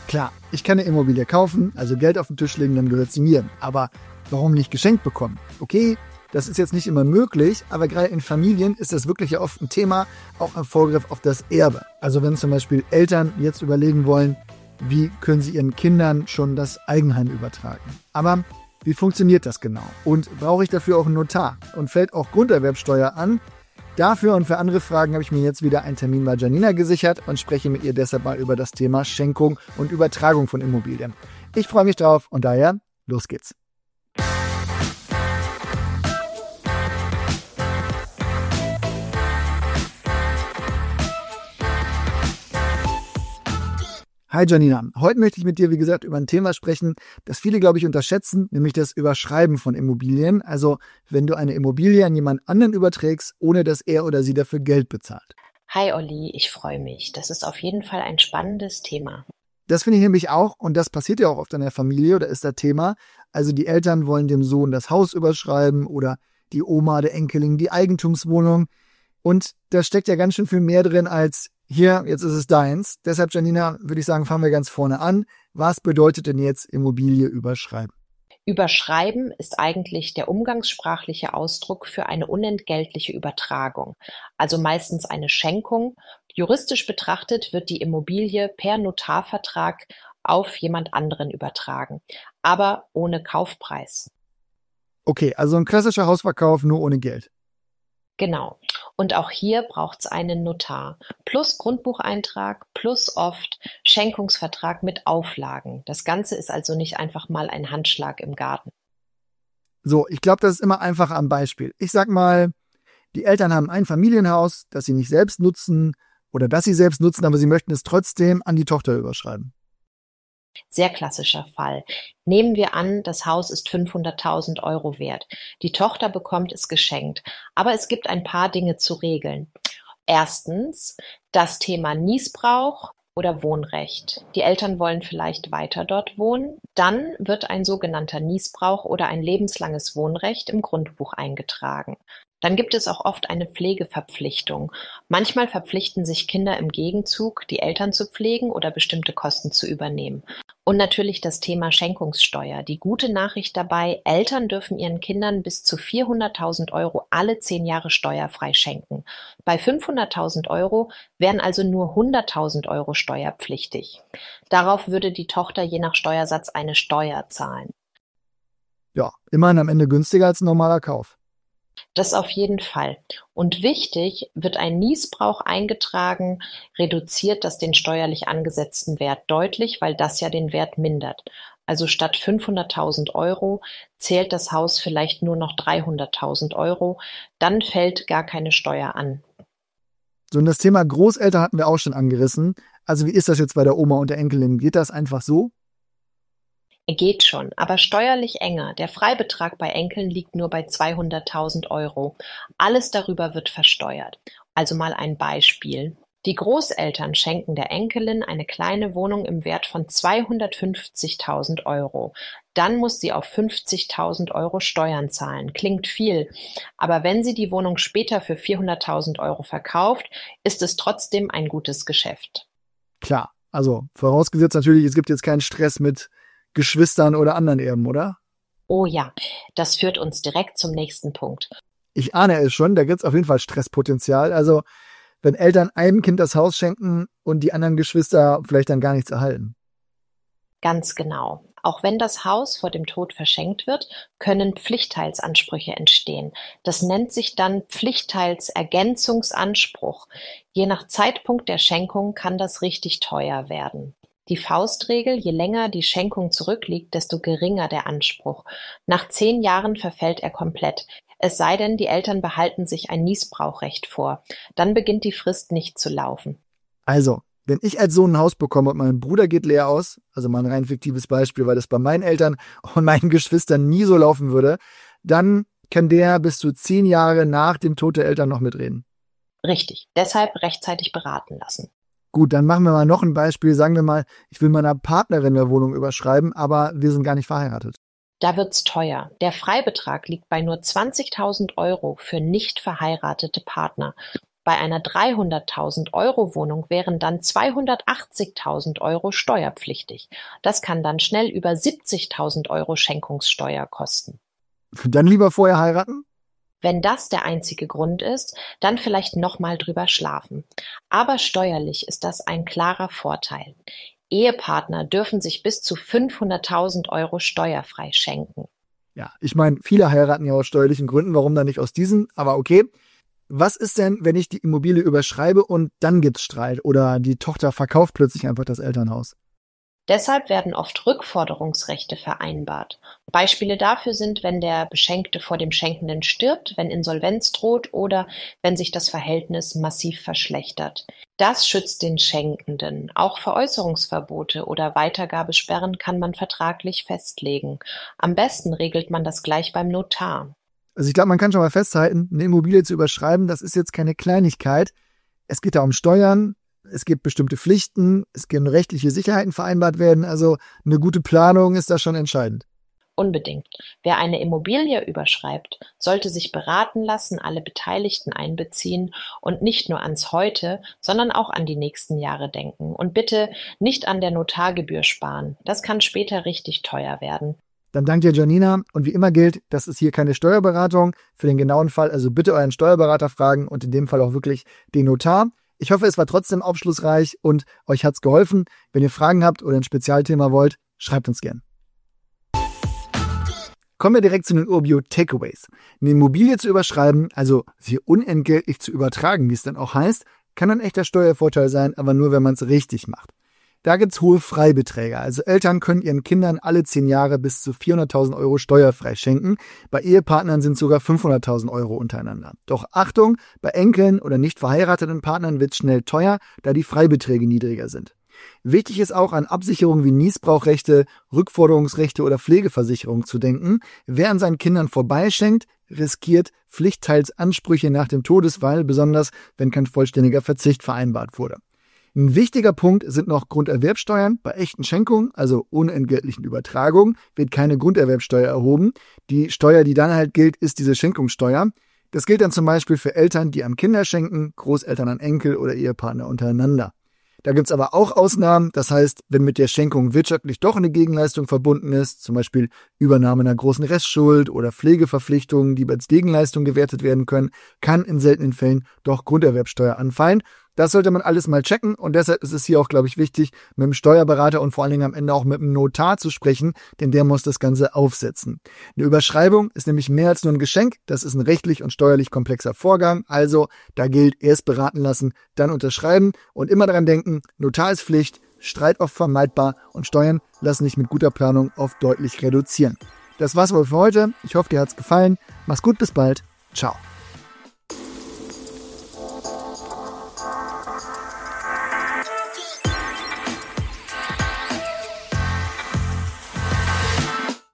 Klar, ich kann eine Immobilie kaufen, also Geld auf den Tisch legen, dann gehört sie mir. Aber warum nicht geschenkt bekommen? Okay, das ist jetzt nicht immer möglich, aber gerade in Familien ist das wirklich ja oft ein Thema, auch im Vorgriff auf das Erbe. Also wenn zum Beispiel Eltern jetzt überlegen wollen, wie können sie ihren Kindern schon das Eigenheim übertragen. Aber wie funktioniert das genau? Und brauche ich dafür auch einen Notar? Und fällt auch Grunderwerbsteuer an? Dafür und für andere Fragen habe ich mir jetzt wieder einen Termin bei Janina gesichert und spreche mit ihr deshalb mal über das Thema Schenkung und Übertragung von Immobilien. Ich freue mich drauf und daher, los geht's. Hi Janina, heute möchte ich mit dir, wie gesagt, über ein Thema sprechen, das viele, glaube ich, unterschätzen, nämlich das Überschreiben von Immobilien. Also wenn du eine Immobilie an jemand anderen überträgst, ohne dass er oder sie dafür Geld bezahlt. Hi Olli, ich freue mich. Das ist auf jeden Fall ein spannendes Thema. Das finde ich nämlich auch und das passiert ja auch oft in der Familie oder ist das Thema. Also die Eltern wollen dem Sohn das Haus überschreiben oder die Oma, der Enkelin die Eigentumswohnung. Und da steckt ja ganz schön viel mehr drin als hier, jetzt ist es deins. Deshalb, Janina, würde ich sagen, fangen wir ganz vorne an. Was bedeutet denn jetzt Immobilie überschreiben? Überschreiben ist eigentlich der umgangssprachliche Ausdruck für eine unentgeltliche Übertragung, also meistens eine Schenkung. Juristisch betrachtet wird die Immobilie per Notarvertrag auf jemand anderen übertragen, aber ohne Kaufpreis. Okay, also ein klassischer Hausverkauf nur ohne Geld. Genau. Und auch hier braucht es einen Notar. Plus Grundbucheintrag, plus oft Schenkungsvertrag mit Auflagen. Das Ganze ist also nicht einfach mal ein Handschlag im Garten. So, ich glaube, das ist immer einfach am Beispiel. Ich sag mal, die Eltern haben ein Familienhaus, das sie nicht selbst nutzen oder das sie selbst nutzen, aber sie möchten es trotzdem an die Tochter überschreiben. Sehr klassischer Fall. Nehmen wir an, das Haus ist 500.000 Euro wert. Die Tochter bekommt es geschenkt. Aber es gibt ein paar Dinge zu regeln. Erstens, das Thema Niesbrauch oder Wohnrecht. Die Eltern wollen vielleicht weiter dort wohnen. Dann wird ein sogenannter Niesbrauch oder ein lebenslanges Wohnrecht im Grundbuch eingetragen. Dann gibt es auch oft eine Pflegeverpflichtung. Manchmal verpflichten sich Kinder im Gegenzug, die Eltern zu pflegen oder bestimmte Kosten zu übernehmen. Und natürlich das Thema Schenkungssteuer. Die gute Nachricht dabei, Eltern dürfen ihren Kindern bis zu 400.000 Euro alle 10 Jahre steuerfrei schenken. Bei 500.000 Euro wären also nur 100.000 Euro steuerpflichtig. Darauf würde die Tochter je nach Steuersatz eine Steuer zahlen. Ja, immerhin am Ende günstiger als ein normaler Kauf. Das auf jeden Fall. Und wichtig, wird ein Niesbrauch eingetragen, reduziert das den steuerlich angesetzten Wert deutlich, weil das ja den Wert mindert. Also statt 500.000 Euro zählt das Haus vielleicht nur noch 300.000 Euro, dann fällt gar keine Steuer an. So, und das Thema Großeltern hatten wir auch schon angerissen. Also wie ist das jetzt bei der Oma und der Enkelin? Geht das einfach so? Geht schon, aber steuerlich enger. Der Freibetrag bei Enkeln liegt nur bei 200.000 Euro. Alles darüber wird versteuert. Also mal ein Beispiel. Die Großeltern schenken der Enkelin eine kleine Wohnung im Wert von 250.000 Euro. Dann muss sie auf 50.000 Euro Steuern zahlen. Klingt viel, aber wenn sie die Wohnung später für 400.000 Euro verkauft, ist es trotzdem ein gutes Geschäft. Klar, also vorausgesetzt natürlich, es gibt jetzt keinen Stress mit Geschwistern oder anderen Erben, oder? Oh ja, das führt uns direkt zum nächsten Punkt. Ich ahne es schon, da gibt es auf jeden Fall Stresspotenzial. Also wenn Eltern einem Kind das Haus schenken und die anderen Geschwister vielleicht dann gar nichts erhalten. Ganz genau. Auch wenn das Haus vor dem Tod verschenkt wird, können Pflichtteilsansprüche entstehen. Das nennt sich dann Pflichtteilsergänzungsanspruch. Je nach Zeitpunkt der Schenkung kann das richtig teuer werden. Die Faustregel, je länger die Schenkung zurückliegt, desto geringer der Anspruch. Nach 10 Jahren verfällt er komplett. Es sei denn, die Eltern behalten sich ein Niesbrauchrecht vor. Dann beginnt die Frist nicht zu laufen. Also, wenn ich als Sohn ein Haus bekomme und mein Bruder geht leer aus, also mal ein rein fiktives Beispiel, weil das bei meinen Eltern und meinen Geschwistern nie so laufen würde, dann kann der bis zu 10 Jahre nach dem Tod der Eltern noch mitreden. Richtig, deshalb rechtzeitig beraten lassen. Gut, dann machen wir mal noch ein Beispiel. Sagen wir mal, ich will meiner Partnerin eine Wohnung überschreiben, aber wir sind gar nicht verheiratet. Da wird's teuer. Der Freibetrag liegt bei nur 20.000 Euro für nicht verheiratete Partner. Bei einer 300.000 Euro Wohnung wären dann 280.000 Euro steuerpflichtig. Das kann dann schnell über 70.000 Euro Schenkungssteuer kosten. Dann lieber vorher heiraten? Wenn das der einzige Grund ist, dann vielleicht nochmal drüber schlafen. Aber steuerlich ist das ein klarer Vorteil. Ehepartner dürfen sich bis zu 500.000 Euro steuerfrei schenken. Ja, ich meine, viele heiraten ja aus steuerlichen Gründen, warum dann nicht aus diesen, aber okay. Was ist denn, wenn ich die Immobilie überschreibe und dann gibt's Streit oder die Tochter verkauft plötzlich einfach das Elternhaus? Deshalb werden oft Rückforderungsrechte vereinbart. Beispiele dafür sind, wenn der Beschenkte vor dem Schenkenden stirbt, wenn Insolvenz droht oder wenn sich das Verhältnis massiv verschlechtert. Das schützt den Schenkenden. Auch Veräußerungsverbote oder Weitergabesperren kann man vertraglich festlegen. Am besten regelt man das gleich beim Notar. Also ich glaube, man kann schon mal festhalten, eine Immobilie zu überschreiben, das ist jetzt keine Kleinigkeit. Es geht da um Steuern. Es gibt bestimmte Pflichten, es können rechtliche Sicherheiten vereinbart werden, also eine gute Planung ist da schon entscheidend. Unbedingt. Wer eine Immobilie überschreibt, sollte sich beraten lassen, alle Beteiligten einbeziehen und nicht nur ans Heute, sondern auch an die nächsten Jahre denken. Und bitte nicht an der Notargebühr sparen. Das kann später richtig teuer werden. Dann danke dir, Janina. Und wie immer gilt, das ist hier keine Steuerberatung. Für den genauen Fall also bitte euren Steuerberater fragen und in dem Fall auch wirklich den Notar. Ich hoffe, es war trotzdem aufschlussreich und euch hat's geholfen. Wenn ihr Fragen habt oder ein Spezialthema wollt, schreibt uns gern. Kommen wir direkt zu den Urbio Takeaways. Eine Immobilie zu überschreiben, also sie unentgeltlich zu übertragen, wie es dann auch heißt, kann ein echter Steuervorteil sein, aber nur, wenn man es richtig macht. Da gibt's hohe Freibeträge, also Eltern können ihren Kindern alle 10 Jahre bis zu 400.000 Euro steuerfrei schenken. Bei Ehepartnern sind sogar 500.000 Euro untereinander. Doch Achtung, bei Enkeln oder nicht verheirateten Partnern wird's schnell teuer, da die Freibeträge niedriger sind. Wichtig ist auch, an Absicherungen wie Nießbrauchrechte, Rückforderungsrechte oder Pflegeversicherung zu denken. Wer an seinen Kindern vorbeischenkt, riskiert Pflichtteilsansprüche nach dem Todesfall, besonders wenn kein vollständiger Verzicht vereinbart wurde. Ein wichtiger Punkt sind noch Grunderwerbsteuern. Bei echten Schenkungen, also unentgeltlichen Übertragungen, wird keine Grunderwerbsteuer erhoben. Die Steuer, die dann halt gilt, ist diese Schenkungssteuer. Das gilt dann zum Beispiel für Eltern, die an Kinder schenken, Großeltern an Enkel oder Ehepartner untereinander. Da gibt's aber auch Ausnahmen, das heißt, wenn mit der Schenkung wirtschaftlich doch eine Gegenleistung verbunden ist, zum Beispiel Übernahme einer großen Restschuld oder Pflegeverpflichtungen, die als Gegenleistung gewertet werden können, kann in seltenen Fällen doch Grunderwerbsteuer anfallen. Das sollte man alles mal checken und deshalb ist es hier auch, glaube ich, wichtig, mit dem Steuerberater und vor allen Dingen am Ende auch mit dem Notar zu sprechen, denn der muss das Ganze aufsetzen. Eine Überschreibung ist nämlich mehr als nur ein Geschenk, das ist ein rechtlich und steuerlich komplexer Vorgang, also da gilt, erst beraten lassen, dann unterschreiben und immer daran denken, Notar ist Pflicht, Streit oft vermeidbar und Steuern lassen sich mit guter Planung oft deutlich reduzieren. Das war's wohl für heute, ich hoffe, dir hat's gefallen, mach's gut, bis bald, ciao.